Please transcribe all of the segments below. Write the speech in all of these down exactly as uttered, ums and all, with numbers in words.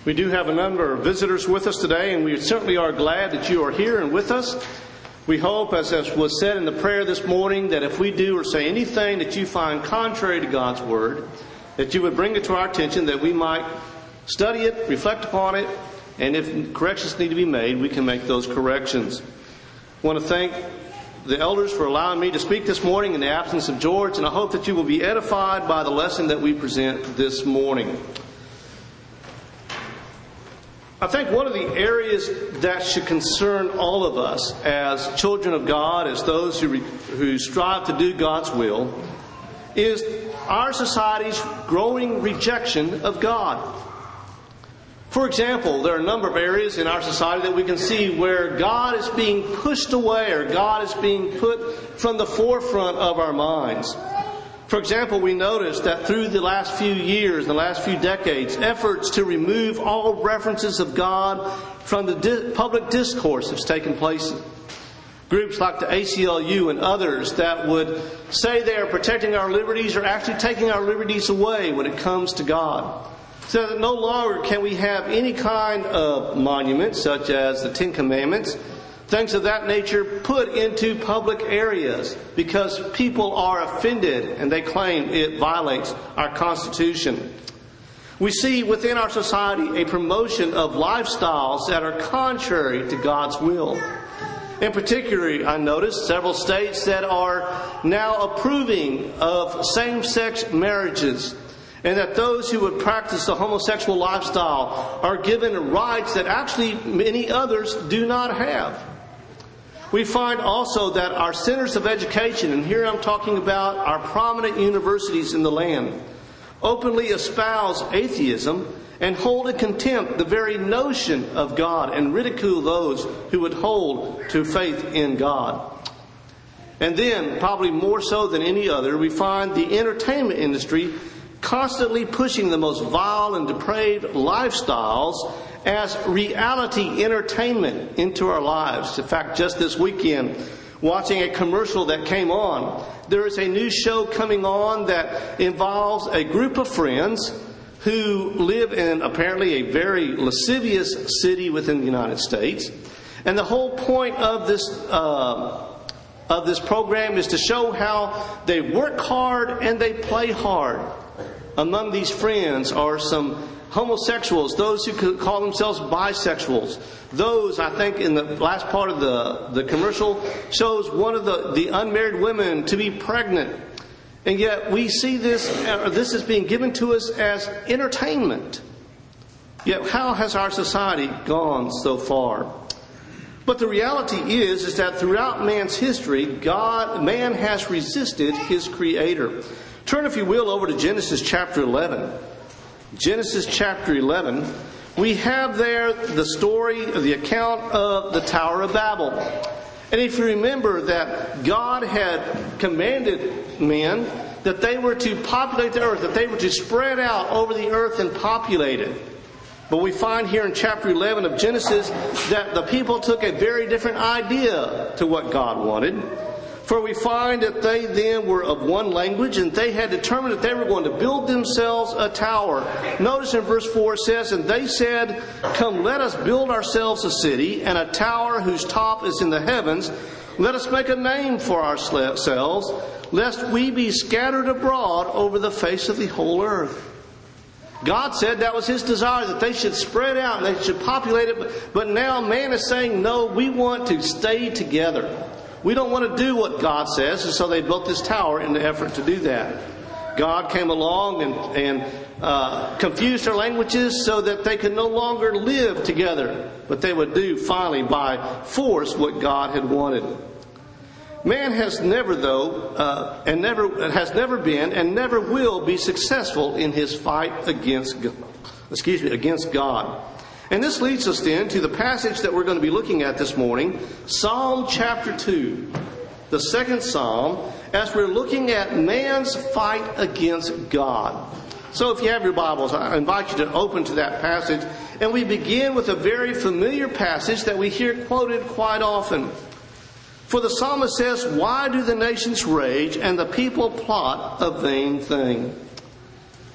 We do have a number of visitors with us today, and we certainly are glad that you are here and with us. We hope, as, as was said in the prayer this morning, that if we do or say anything that you find contrary to God's Word, that you would bring it to our attention, that we might study it, reflect upon it, and if corrections need to be made, we can make those corrections. I want to thank the elders for allowing me to speak this morning in the absence of George, and I hope that you will be edified by the lesson that we present this morning. I think one of the areas that should concern all of us as children of God, as those who, re, who strive to do God's will, is our society's growing rejection of God. For example, there are a number of areas in our society that we can see where God is being pushed away or God is being put from the forefront of our minds. For example, we notice that through the last few years, the last few decades, efforts to remove all references of God from the di- public discourse have taken place. Groups like the A C L U and others that would say they are protecting our liberties are actually taking our liberties away when it comes to God. So that no longer can we have any kind of monument, such as the Ten Commandments, things of that nature, put into public areas because people are offended and they claim it violates our Constitution. We see within our society a promotion of lifestyles that are contrary to God's will. In particular, I noticed several states that are now approving of same-sex marriages, and that those who would practice the homosexual lifestyle are given rights that actually many others do not have. We find also that our centers of education, and here I'm talking about our prominent universities in the land, openly espouse atheism and hold in contempt the very notion of God and ridicule those who would hold to faith in God. And then, probably more so than any other, we find the entertainment industry constantly pushing the most vile and depraved lifestyles as reality entertainment into our lives. In fact, just this weekend, watching a commercial that came on, there is a new show coming on that involves a group of friends who live in apparently a very lascivious city within the United States. And the whole point of this uh, of this program is to show how they work hard and they play hard. Among these friends are some homosexuals, those who could call themselves bisexuals. Those, I think, in the last part of the, the commercial, shows one of the, the unmarried women to be pregnant. And yet we see this, uh, this is being given to us as entertainment. Yet how has our society gone so far? But the reality is, is that throughout man's history, God, man has resisted his Creator. Turn, if you will, over to Genesis chapter eleven. Genesis chapter eleven. We have there the story, the account of the Tower of Babel. And if you remember that God had commanded men that they were to populate the earth, that they were to spread out over the earth and populate it. But we find here in chapter eleven of Genesis that the people took a very different idea to what God wanted. For we find that they then were of one language, and they had determined that they were going to build themselves a tower. Notice in verse four it says, "And they said, Come, let us build ourselves a city, and a tower whose top is in the heavens. Let us make a name for ourselves, lest we be scattered abroad over the face of the whole earth." God said that was His desire, that they should spread out and they should populate it. But now man is saying, no, we want to stay together. We don't want to do what God says, and so they built this tower in the effort to do that. God came along and, and uh, confused their languages so that they could no longer live together, but they would do finally by force what God had wanted. Man has never, though, uh, and never has never been, and never will be successful in his fight against, excuse me, against God. And this leads us then to the passage that we're going to be looking at this morning, Psalm chapter two, the second Psalm, as we're looking at man's fight against God. So if you have your Bibles, I invite you to open to that passage. And we begin with a very familiar passage that we hear quoted quite often. For the psalmist says, "Why do the nations rage and the people plot a vain thing?"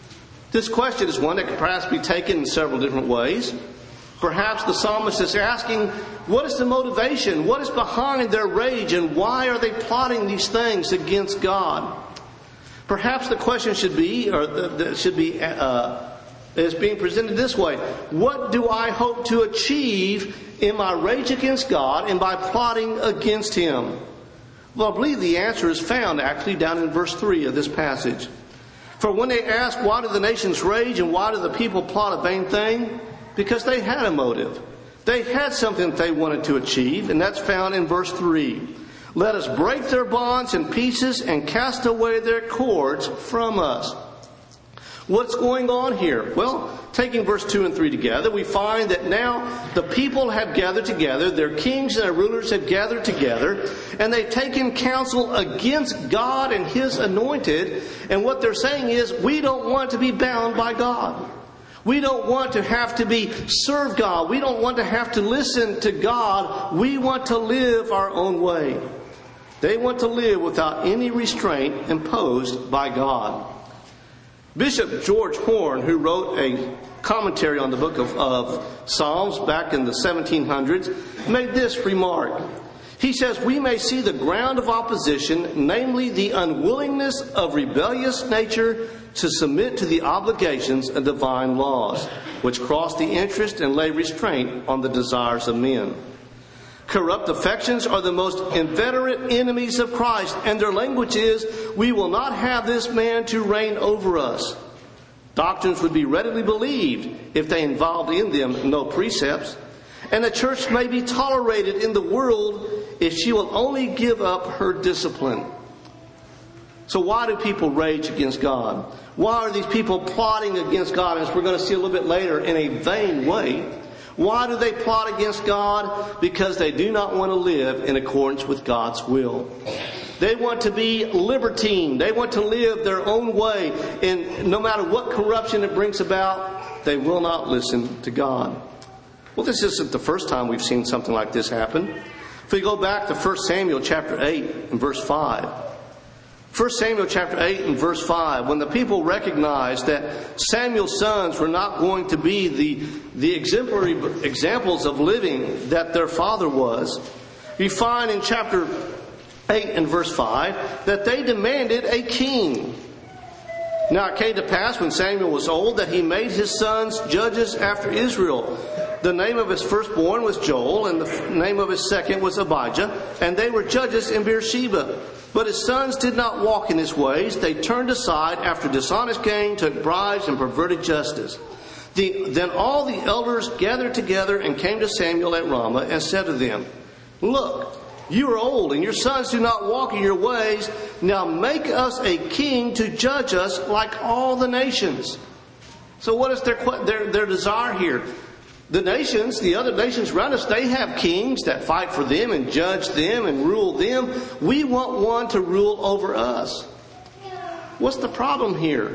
This question is one that could perhaps be taken in several different ways. Perhaps the psalmist is asking, what is the motivation? What is behind their rage, and why are they plotting these things against God? Perhaps the question should be, or the, the, should be, uh, is being presented this way: what do I hope to achieve in my rage against God and by plotting against Him? Well, I believe the answer is found actually down in verse three of this passage. For when they ask, why do the nations rage and why do the people plot a vain thing? Because they had a motive. They had something that they wanted to achieve, and that's found in verse three. Let us break their bonds in pieces and cast away their cords from us. What's going on here? Well, taking verse two and three together, we find that now the people have gathered together, their kings and their rulers have gathered together, and they've taken counsel against God and His anointed, and what they're saying is, we don't want to be bound by God. We don't want to have to be serve God. We don't want to have to listen to God. We want to live our own way. They want to live without any restraint imposed by God. Bishop George Horne, who wrote a commentary on the book of, of Psalms back in the seventeen hundreds, made this remark. He says, we may see the ground of opposition, namely the unwillingness of rebellious nature to submit to the obligations of divine laws, which cross the interest and lay restraint on the desires of men. Corrupt affections are the most inveterate enemies of Christ, and their language is, we will not have this man to reign over us. Doctrines would be readily believed if they involved in them no precepts, and the church may be tolerated in the world if she will only give up her discipline. So why do people rage against God? Why are these people plotting against God, as we're going to see a little bit later, in a vain way? Why do they plot against God? Because they do not want to live in accordance with God's will. They want to be libertine. They want to live their own way. And no matter what corruption it brings about, they will not listen to God. Well, this isn't the first time we've seen something like this happen. If we go back to First Samuel chapter eight and verse five. First Samuel chapter eight and verse five, when the people recognized that Samuel's sons were not going to be the, the exemplary examples of living that their father was, you find in chapter eight and verse five that they demanded a king. Now it came to pass when Samuel was old that he made his sons judges after Israel. The name of his firstborn was Joel, and the name of his second was Abijah, and they were judges in Beersheba. But his sons did not walk in his ways. They turned aside after dishonest gain, took bribes, and perverted justice. The, then all the elders gathered together and came to Samuel at Ramah and said to them, Look, you are old, and your sons do not walk in your ways. Now make us a king to judge us like all the nations. So what is their, their, their desire here? The nations, the other nations around us, they have kings that fight for them and judge them and rule them. We want one to rule over us. What's the problem here?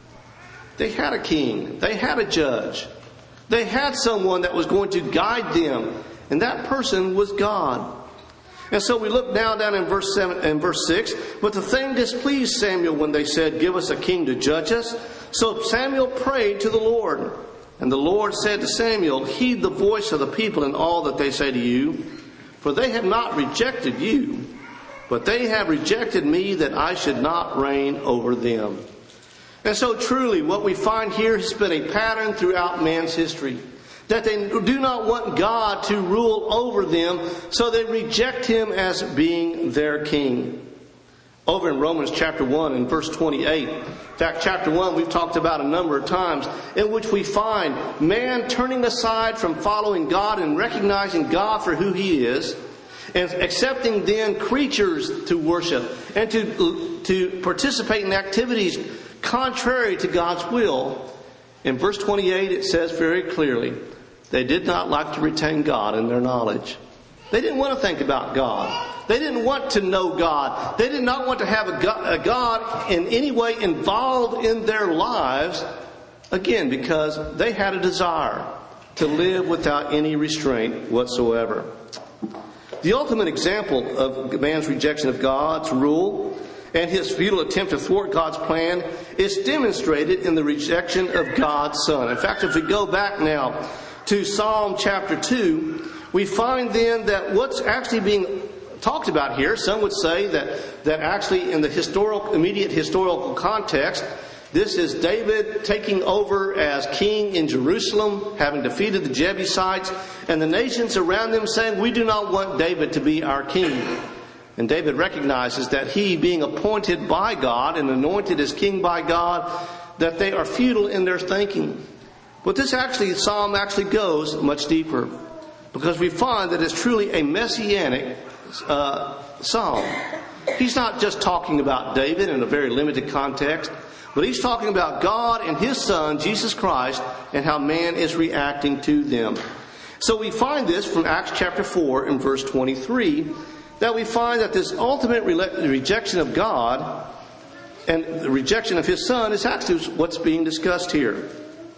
They had a king. They had a judge. They had someone that was going to guide them. And that person was God. And so we look now down in verse seven and verse six. But the thing displeased Samuel when they said, Give us a king to judge us. So Samuel prayed to the Lord. And the Lord said to Samuel, Heed the voice of the people in all that they say to you, for they have not rejected you, but they have rejected me that I should not reign over them. And so truly what we find here has been a pattern throughout man's history, that they do not want God to rule over them, so they reject Him as being their king. Over in Romans chapter one and verse twenty-eight. In fact, chapter one we've talked about a number of times, in which we find man turning aside from following God and recognizing God for who He is, and accepting then creatures to worship and to, to participate in activities contrary to God's will. In verse twenty-eight it says very clearly, they did not like to retain God in their knowledge. They didn't want to think about God. They didn't want to know God. They did not want to have a God, a God in any way involved in their lives, again, because they had a desire to live without any restraint whatsoever. The ultimate example of man's rejection of God's rule and his futile attempt to thwart God's plan is demonstrated in the rejection of God's Son. In fact, if we go back now to Psalm chapter two, we find then that what's actually being talked about here, some would say that, that actually in the historical, immediate historical context, this is David taking over as king in Jerusalem, having defeated the Jebusites, and the nations around them saying, we do not want David to be our king. And David recognizes that he, being appointed by God and anointed as king by God, that they are futile in their thinking. But this actually, psalm actually goes much deeper, because we find that it's truly a messianic uh, psalm. He's not just talking about David in a very limited context, but he's talking about God and his Son, Jesus Christ, and how man is reacting to them. So we find this from Acts chapter four and verse twenty-three, that we find that this ultimate re- rejection of God and the rejection of his Son is actually what's being discussed here.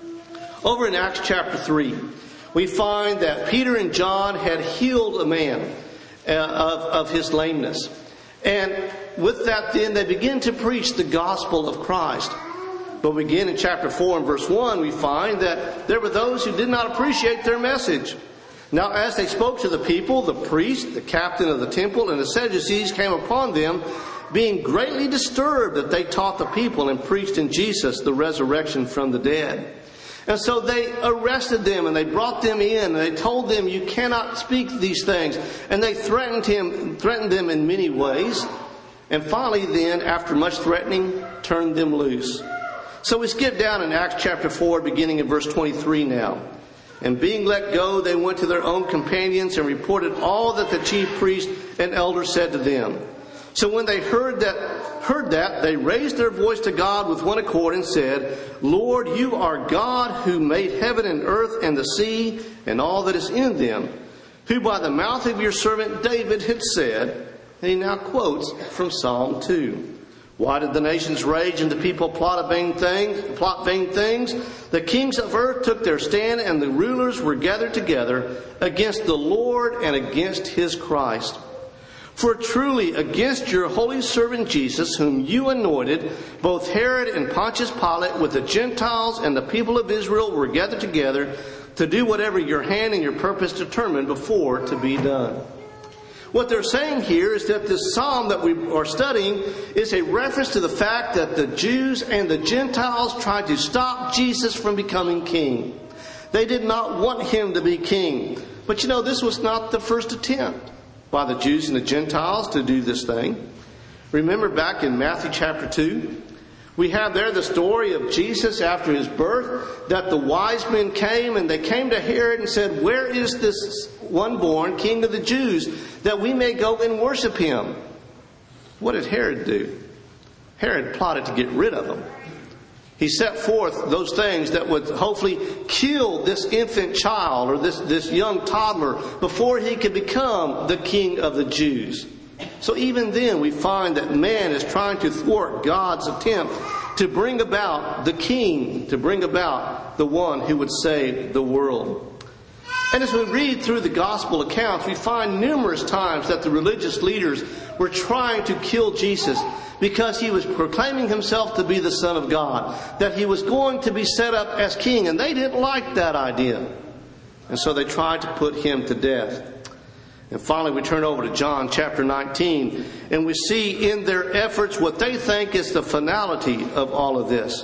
Over in Acts chapter three, we find that Peter and John had healed a man uh, of, of his lameness. And with that then they begin to preach the gospel of Christ. But we begin in chapter four and verse one, we find that there were those who did not appreciate their message. Now as they spoke to the people, the priest, the captain of the temple, and the Sadducees came upon them, being greatly disturbed that they taught the people and preached in Jesus the resurrection from the dead. And so they arrested them and they brought them in and they told them, you cannot speak these things. And they threatened him, threatened them in many ways. And finally then, after much threatening, turned them loose. So we skip down in Acts chapter four, beginning in verse twenty-three now. And being let go, they went to their own companions and reported all that the chief priest and elders said to them. So when they heard that, heard that, they raised their voice to God with one accord and said, Lord, you are God who made heaven and earth and the sea and all that is in them, who by the mouth of your servant David had said, and he now quotes from Psalm two. Why did the nations rage and the people plot a vain thing, plot vain things? The kings of earth took their stand and the rulers were gathered together against the Lord and against his Christ. For truly against your holy servant Jesus, whom you anointed, both Herod and Pontius Pilate with the Gentiles and the people of Israel were gathered together to do whatever your hand and your purpose determined before to be done. What they're saying here is that this psalm that we are studying is a reference to the fact that the Jews and the Gentiles tried to stop Jesus from becoming king. They did not want him to be king. But you know, this was not the first attempt by the Jews and the Gentiles to do this thing. Remember back in Matthew chapter two, we have there the story of Jesus after his birth, that the wise men came and they came to Herod and said, where is this one born king of the Jews, that we may go and worship him? What did Herod do? Herod plotted to get rid of him. He set forth those things that would hopefully kill this infant child or this, this young toddler before he could become the king of the Jews. So even then we find that man is trying to thwart God's attempt to bring about the king, to bring about the one who would save the world. And as we read through the gospel accounts, we find numerous times that the religious leaders were trying to kill Jesus because he was proclaiming himself to be the Son of God, that he was going to be set up as king, and they didn't like that idea. And so they tried to put him to death. And finally we turn over to John chapter nineteen, and we see in their efforts what they think is the finality of all of this.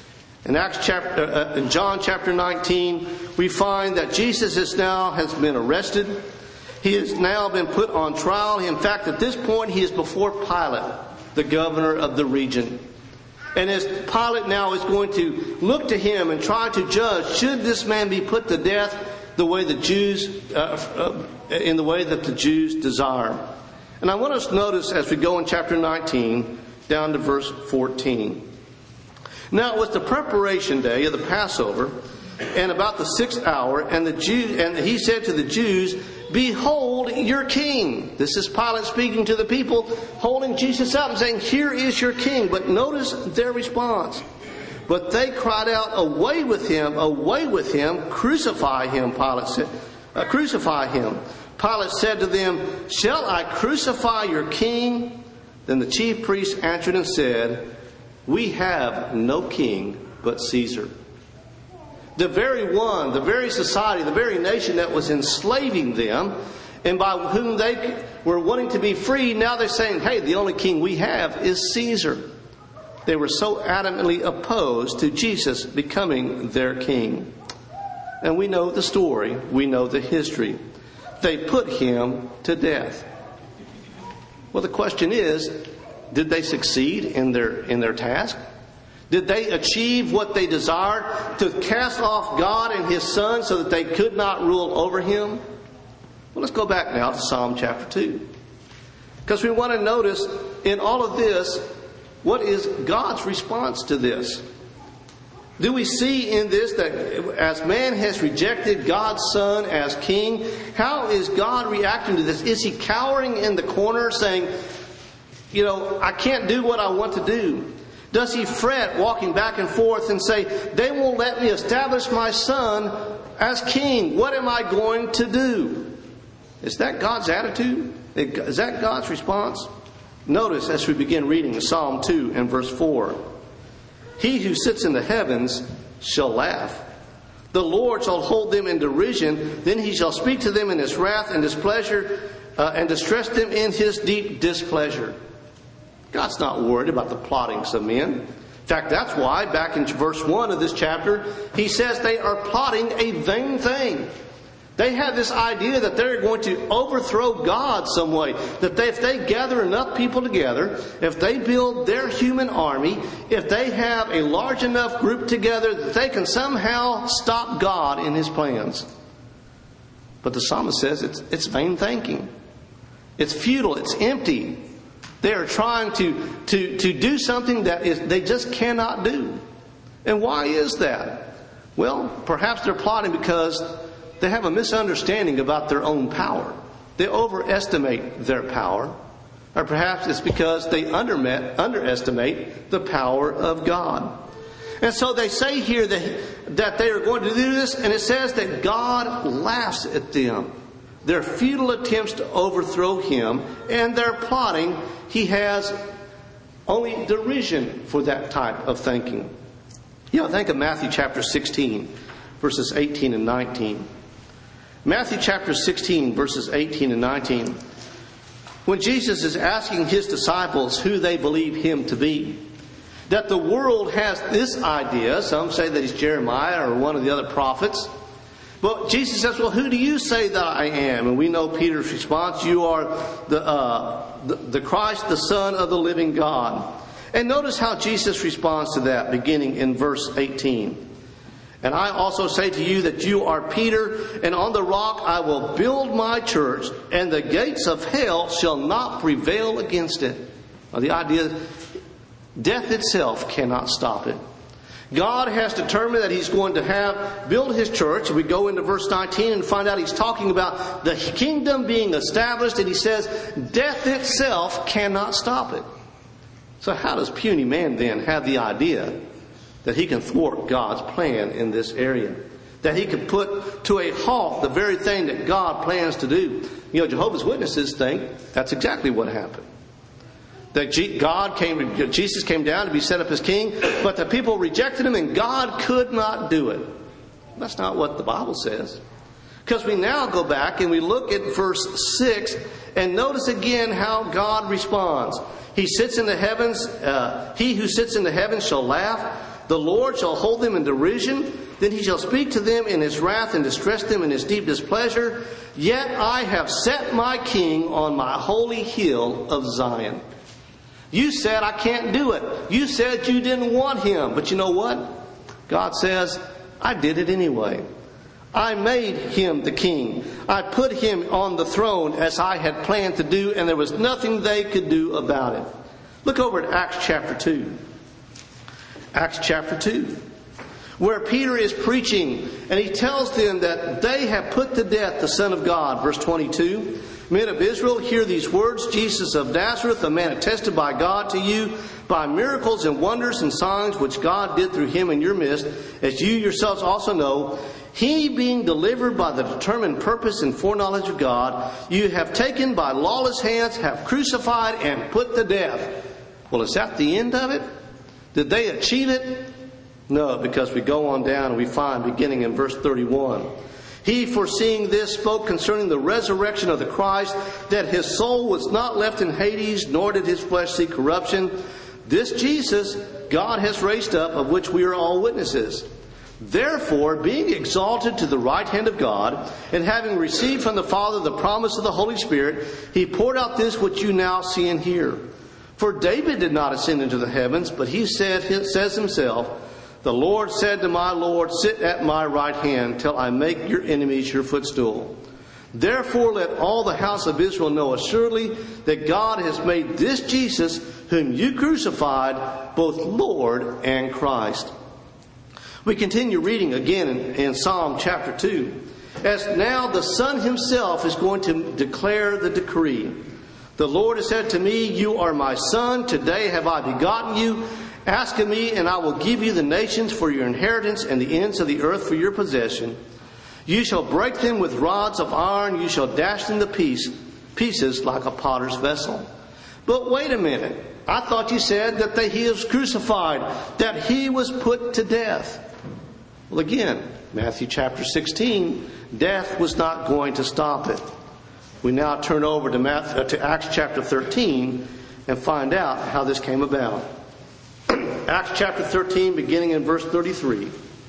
In Acts chapter, uh, in John chapter nineteen, we find that Jesus is now has been arrested. He has now been put on trial. In fact, at this point, he is before Pilate, the governor of the region. And as Pilate now is going to look to him and try to judge, should this man be put to death the way the Jews, uh, uh, in the way that the Jews desire. And I want us to notice as we go in chapter nineteen down to verse fourteen. Now it was the preparation day of the Passover, and about the sixth hour, and the Jew, and he said to the Jews, behold your king. This is Pilate speaking to the people, holding Jesus up and saying, here is your king. But notice their response. But they cried out, away with him, away with him, crucify him, Pilate said. Uh, crucify him. Pilate said to them, shall I crucify your king? Then the chief priests answered and said, "We have no king but Caesar." The very one, the very society, the very nation that was enslaving them and by whom they were wanting to be free, now they're saying, hey, the only king we have is Caesar. They were so adamantly opposed to Jesus becoming their king. And we know the story. We know the history. They put him to death. Well, the question is, did they succeed in their in their task? Did they achieve what they desired, to cast off God and His Son so that they could not rule over Him? Well, let's go back now to Psalm chapter two. Because we want to notice in all of this, what is God's response to this? Do we see in this that as man has rejected God's Son as king, how is God reacting to this? Is He cowering in the corner saying, you know, I can't do what I want to do? Does He fret, walking back and forth, and say, they won't let me establish my Son as king. What am I going to do? Is that God's attitude? Is that God's response? Notice as we begin reading Psalm two and verse four. He who sits in the heavens shall laugh. The Lord shall hold them in derision. Then He shall speak to them in His wrath and displeasure, uh, and distress them in His deep displeasure. God's not worried about the plottings of men. In fact, that's why back in verse one of this chapter, He says they are plotting a vain thing. They have this idea that they're going to overthrow God some way. That they, if they gather enough people together, if they build their human army, if they have a large enough group together, that they can somehow stop God in His plans. But the psalmist says it's, it's vain thinking. It's futile. It's empty. They are trying to, to, to do something that is, they just cannot do. And why is that? Well, perhaps they're plotting because they have a misunderstanding about their own power. They overestimate their power. Or perhaps it's because they undermet, underestimate the power of God. And so they say here that, that they are going to do this, and it says that God laughs at them. Their futile attempts to overthrow Him and their plotting, He has only derision for that type of thinking. You know, think of Matthew chapter sixteen, verses eighteen and nineteen. Matthew chapter sixteen, verses eighteen and nineteen. When Jesus is asking His disciples who they believe Him to be, that the world has this idea, some say that He's Jeremiah or one of the other prophets. But Jesus says, well, who do you say that I am? And we know Peter's response, you are the, uh, the, the Christ, the Son of the living God. And notice how Jesus responds to that, beginning in verse eighteen. And I also say to you that you are Peter, and on the rock I will build my church, and the gates of hell shall not prevail against it. Now, the idea, death itself cannot stop it. God has determined that He's going to have build His church. We go into verse nineteen and find out He's talking about the kingdom being established, and He says death itself cannot stop it. So how does puny man then have the idea that he can thwart God's plan in this area? That he can put to a halt the very thing that God plans to do? You know, Jehovah's Witnesses think that's exactly what happened. That God came, Jesus came down to be set up as king, but the people rejected Him and God could not do it. That's not what the Bible says. Because we now go back and we look at verse six and notice again how God responds. He sits in the heavens, uh, He who sits in the heavens shall laugh. The Lord shall hold them in derision. Then He shall speak to them in His wrath and distress them in His deep displeasure. Yet I have set my king on my holy hill of Zion. You said I can't do it. You said you didn't want Him. But you know what? God says, I did it anyway. I made Him the king. I put Him on the throne as I had planned to do, and there was nothing they could do about it. Look over at Acts chapter two. Acts chapter two, where Peter is preaching, and he tells them that they have put to death the Son of God. Verse twenty-two, men of Israel, hear these words. Jesus of Nazareth, a man attested by God to you by miracles and wonders and signs which God did through Him in your midst, as you yourselves also know. He being delivered by the determined purpose and foreknowledge of God, you have taken by lawless hands, have crucified and put to death. Well, is that the end of it? Did they achieve it? No, because we go on down and we find, beginning in verse thirty-one, he, foreseeing this, spoke concerning the resurrection of the Christ, that his soul was not left in Hades, nor did his flesh see corruption. This Jesus God has raised up, of which we are all witnesses. Therefore, being exalted to the right hand of God, and having received from the Father the promise of the Holy Spirit, he poured out this which you now see and hear. For David did not ascend into the heavens, but he said, says himself, the Lord said to my Lord, sit at my right hand till I make your enemies your footstool. Therefore let all the house of Israel know assuredly that God has made this Jesus, whom you crucified, both Lord and Christ. We continue reading again in, in Psalm chapter two. As now the Son himself is going to declare the decree. The Lord has said to me, you are my Son, today have I begotten you. Ask of me, and I will give you the nations for your inheritance and the ends of the earth for your possession. You shall break them with rods of iron. You shall dash them to piece, pieces like a potter's vessel. But wait a minute. I thought you said that the, he was crucified, that he was put to death. Well, again, Matthew chapter sixteen, death was not going to stop it. We now turn over to, Matthew, to Acts chapter thirteen and find out how this came about. Acts chapter thirteen, beginning in verse thirty-three.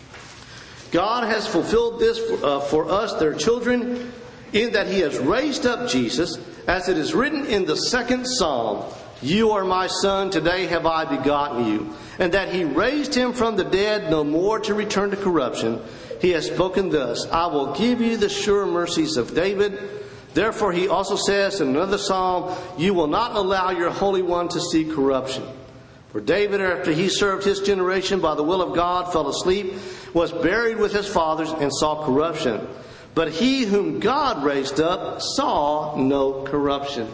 God has fulfilled this for, uh, for us, their children, in that he has raised up Jesus, as it is written in the second psalm, you are my Son, today have I begotten you. And that he raised him from the dead, no more to return to corruption. He has spoken thus, I will give you the sure mercies of David. Therefore he also says in another psalm, you will not allow your Holy One to see corruption. For David, after he served his generation by the will of God, fell asleep, was buried with his fathers, and saw corruption. But he whom God raised up saw no corruption.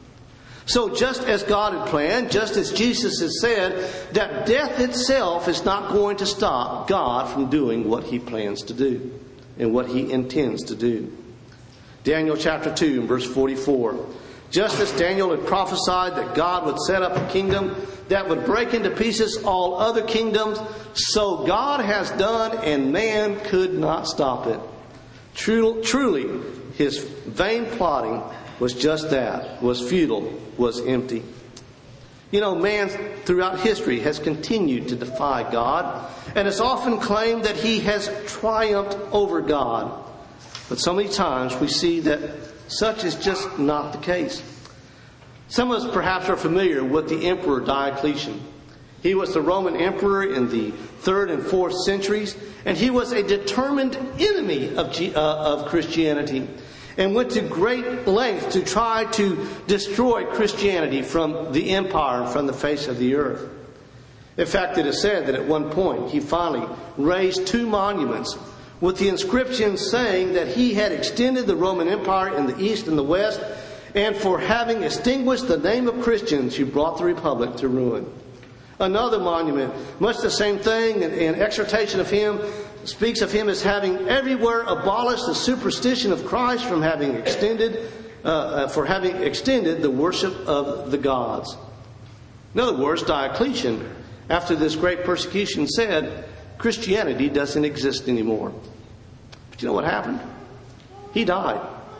So just as God had planned, just as Jesus has said, that death itself is not going to stop God from doing what he plans to do and what he intends to do. Daniel chapter two and verse forty-four. Just as Daniel had prophesied that God would set up a kingdom that would break into pieces all other kingdoms, so God has done, and man could not stop it. True, truly, his vain plotting was just that, was futile, was empty. You know, man throughout history has continued to defy God, and has often claimed that he has triumphed over God. But so many times we see that such is just not the case. Some of us perhaps are familiar with the Emperor Diocletian. He was the Roman emperor in the third and fourth centuries, and he was a determined enemy of, G- uh, of Christianity, and went to great lengths to try to destroy Christianity from the empire and from the face of the earth. In fact, it is said that at one point he finally raised two monuments with the inscription saying that he had extended the Roman Empire in the east and the west, and for having extinguished the name of Christians, he brought the Republic to ruin. Another monument, much the same thing, an exhortation of him, speaks of him as having everywhere abolished the superstition of Christ from having extended, uh, for having extended the worship of the gods. In other words, Diocletian, after this great persecution, said, Christianity doesn't exist anymore. But you know what happened? He died.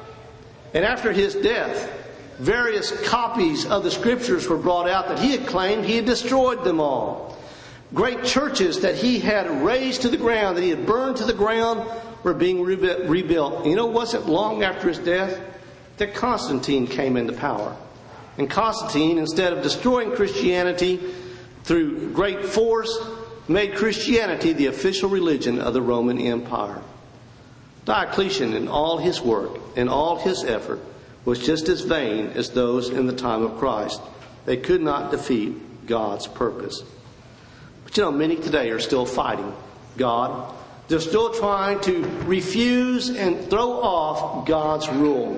And after his death, various copies of the scriptures were brought out that he had claimed he had destroyed them all. Great churches that he had razed to the ground, that he had burned to the ground, were being rebuilt. You know, it wasn't long after his death that Constantine came into power. And Constantine, instead of destroying Christianity through great force, made Christianity the official religion of the Roman Empire. Diocletian, in all his work, in all his effort, was just as vain as those in the time of Christ. They could not defeat God's purpose. But you know, many today are still fighting God. They're still trying to refuse and throw off God's rule.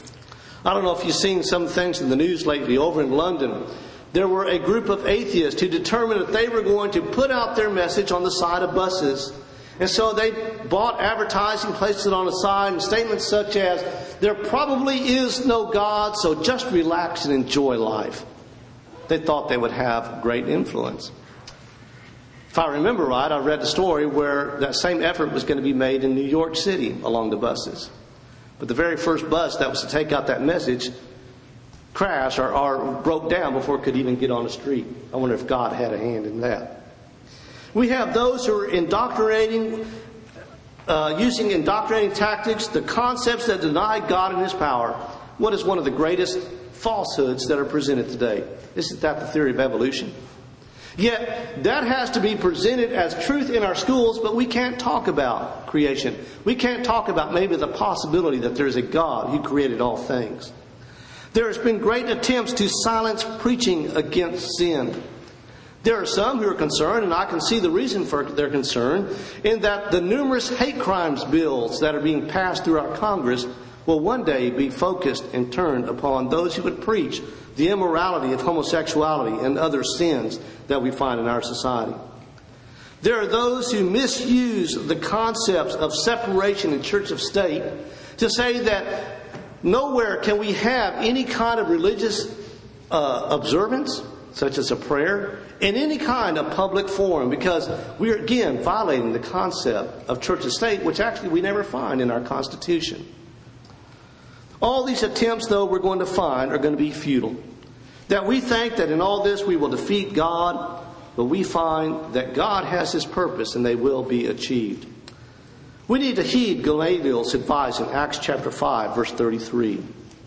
I don't know if you've seen some things in the news lately. Over in London, there were a group of atheists who determined that they were going to put out their message on the side of buses. And so they bought advertising, placed it on the side, and statements such as, there probably is no God, so just relax and enjoy life. They thought they would have great influence. If I remember right, I read the story where that same effort was going to be made in New York City along the buses. But the very first bus that was to take out that message crashed or, or broke down before it could even get on the street. I wonder if God had a hand in that. We have those who are indoctrinating, uh, using indoctrinating tactics, the concepts that deny God and His power. What is one of the greatest falsehoods that are presented today? Isn't that the theory of evolution? Yet, that has to be presented as truth in our schools, but we can't talk about creation. We can't talk about maybe the possibility that there's a God who created all things. There has been great attempts to silence preaching against sin. There are some who are concerned, and I can see the reason for their concern, in that the numerous hate crimes bills that are being passed through our Congress will one day be focused and turned upon those who would preach the immorality of homosexuality and other sins that we find in our society. There are those who misuse the concepts of separation in church of state to say that nowhere can we have any kind of religious uh, observance, such as a prayer, in any kind of public forum, because we are again violating the concept of church and state, which actually we never find in our Constitution. All these attempts, though, we're going to find are going to be futile. That we think that in all this we will defeat God, but we find that God has His purpose and they will be achieved. We need to heed Gamaliel's advice in Acts chapter five, verse thirty-three.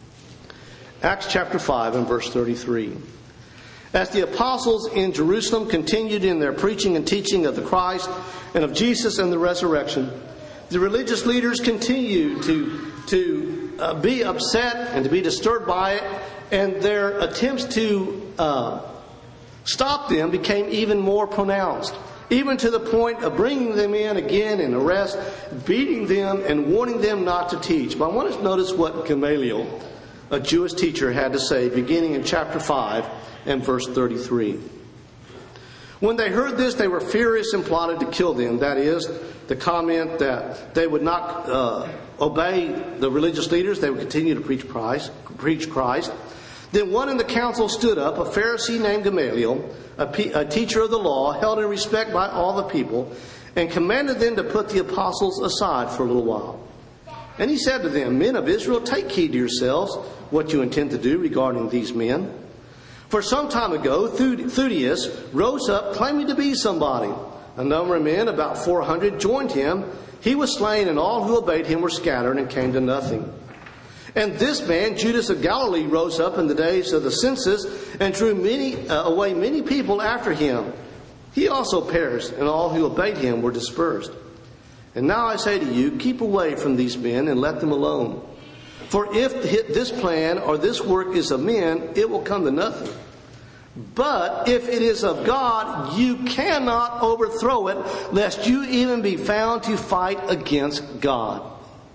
Acts chapter five and verse thirty-three. As the apostles in Jerusalem continued in their preaching and teaching of the Christ and of Jesus and the resurrection, the religious leaders continued to, to uh, be upset and to be disturbed by it, and their attempts to uh, stop them became even more pronounced, even to the point of bringing them in again in arrest, beating them, and warning them not to teach. But I want us to notice what Gamaliel, a Jewish teacher, had to say, beginning in chapter five and verse thirty-three. When they heard this, they were furious and plotted to kill them. That is, the comment that they would not uh, obey the religious leaders, they would continue to preach Christ, preach Christ. Then one in the council stood up, a Pharisee named Gamaliel, a, pe- a teacher of the law, held in respect by all the people, and commanded them to put the apostles aside for a little while. And he said to them, Men of Israel, take heed to yourselves what you intend to do regarding these men. For some time ago, Theudius rose up claiming to be somebody. A number of men, about four hundred, joined him. He was slain, and all who obeyed him were scattered and came to nothing. And this man, Judas of Galilee, rose up in the days of the census and drew many uh, away many people after him. He also perished, and all who obeyed him were dispersed. And now I say to you, keep away from these men and let them alone. For if this plan or this work is of men, it will come to nothing. But if it is of God, you cannot overthrow it, lest you even be found to fight against God.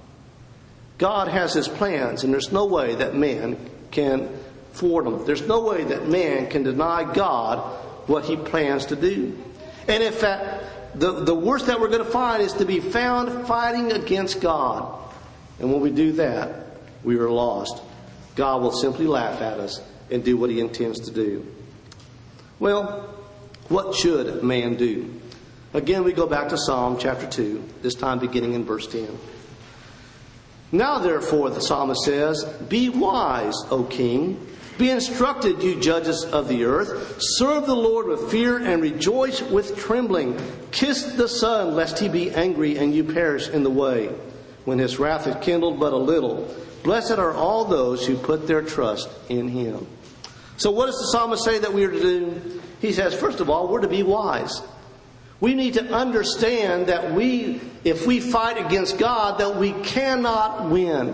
God has His plans, and there's no way that man can thwart them. There's no way that man can deny God what He plans to do. And in fact, the, the worst that we're going to find is to be found fighting against God. And when we do that, we are lost. God will simply laugh at us and do what He intends to do. Well, what should man do? Again, we go back to Psalm chapter two, this time beginning in verse ten. Now, therefore, the psalmist says, Be wise, O king. Be instructed, you judges of the earth. Serve the Lord with fear and rejoice with trembling. Kiss the Son, lest He be angry and you perish in the way, when His wrath is kindled but a little. Blessed are all those who put their trust in Him. So what does the psalmist say that we are to do? He says, first of all, we're to be wise. We need to understand that we, if we fight against God, that we cannot win.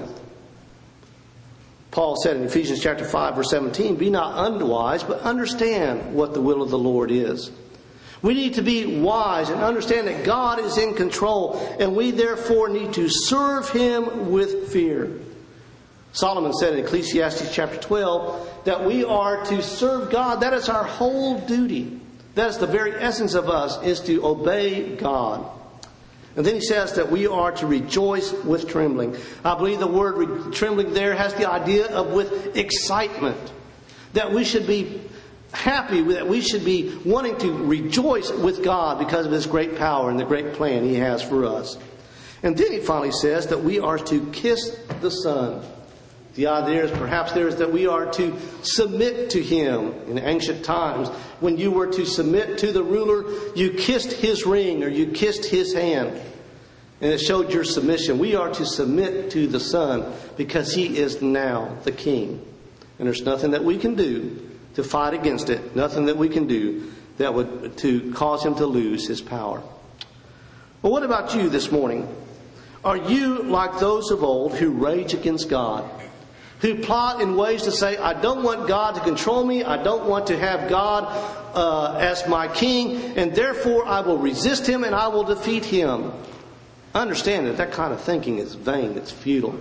Paul said in Ephesians chapter five, verse seventeen, Be not unwise, but understand what the will of the Lord is. We need to be wise and understand that God is in control, and we therefore need to serve Him with fear. Solomon said in Ecclesiastes chapter twelve that we are to serve God. That is our whole duty. That is the very essence of us, is to obey God. And then he says that we are to rejoice with trembling. I believe the word re- trembling there has the idea of with excitement. That we should be happy, that we should be wanting to rejoice with God because of His great power and the great plan He has for us. And then he finally says that we are to kiss the Son. The idea is perhaps there is that we are to submit to Him. In ancient times, when you were to submit to the ruler, you kissed his ring or you kissed his hand. And it showed your submission. We are to submit to the Son because He is now the King. And there's nothing that we can do to fight against it. Nothing that we can do that would to cause Him to lose His power. Well, what about you this morning? Are you like those of old who rage against God? Who plot in ways to say, I don't want God to control me. I don't want to have God uh, as my king. And therefore I will resist Him and I will defeat Him. Understand that that kind of thinking is vain. It's futile.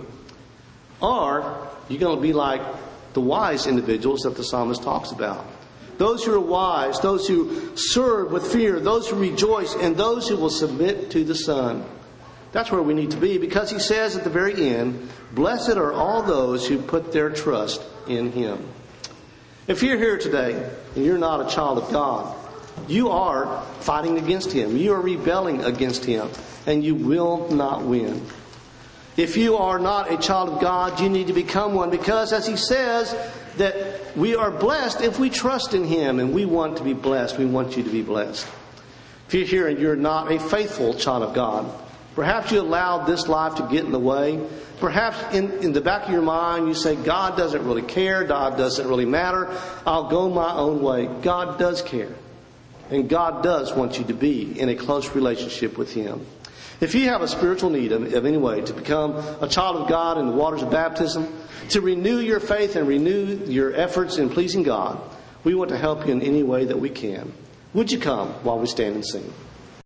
Or you're going to be like the wise individuals that the psalmist talks about. Those who are wise, those who serve with fear, those who rejoice, and those who will submit to the Son. That's where we need to be, because he says at the very end, blessed are all those who put their trust in Him. If you're here today and you're not a child of God, you are fighting against Him. You are rebelling against Him, and you will not win. If you are not a child of God, you need to become one, because as he says that we are blessed if we trust in Him, and we want to be blessed. We want you to be blessed. If you're here and you're not a faithful child of God, perhaps you allowed this life to get in the way. Perhaps in, in the back of your mind you say, God doesn't really care. God doesn't really matter. I'll go my own way. God does care. And God does want you to be in a close relationship with Him. If you have a spiritual need of, of any way to become a child of God in the waters of baptism, to renew your faith and renew your efforts in pleasing God, we want to help you in any way that we can. Would you come while we stand and sing?